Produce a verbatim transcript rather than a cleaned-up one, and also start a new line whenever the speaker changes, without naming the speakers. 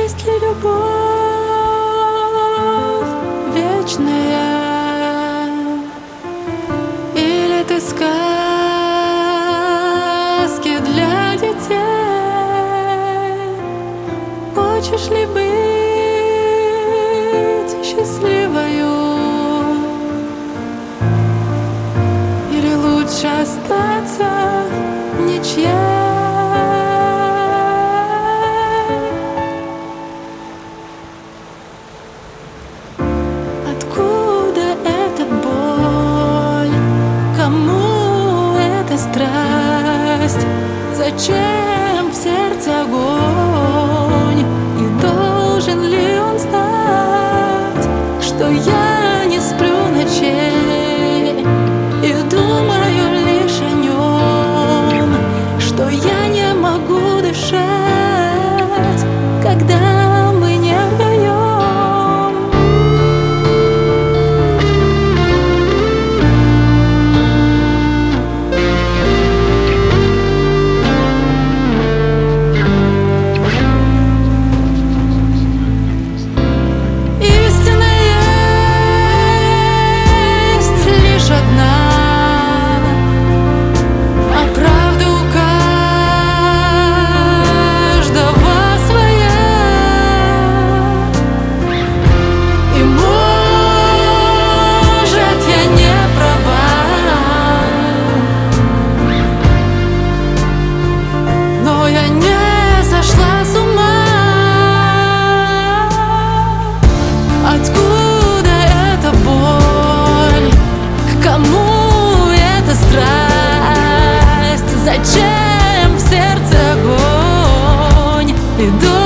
Есть ли любовь вечная, или ты сказки для детей? Хочешь ли быть счастливою, или лучше остаться ничья? Откуда эта боль? Кому эта страсть? Зачем в сердце огонь? И должен ли он знать, что я не сплю ночей и думаю лишь о нем, что я не могу дышать, когда мы не вдвоем? Откуда эта боль? К кому эта страсть? Зачем в сердце огонь? И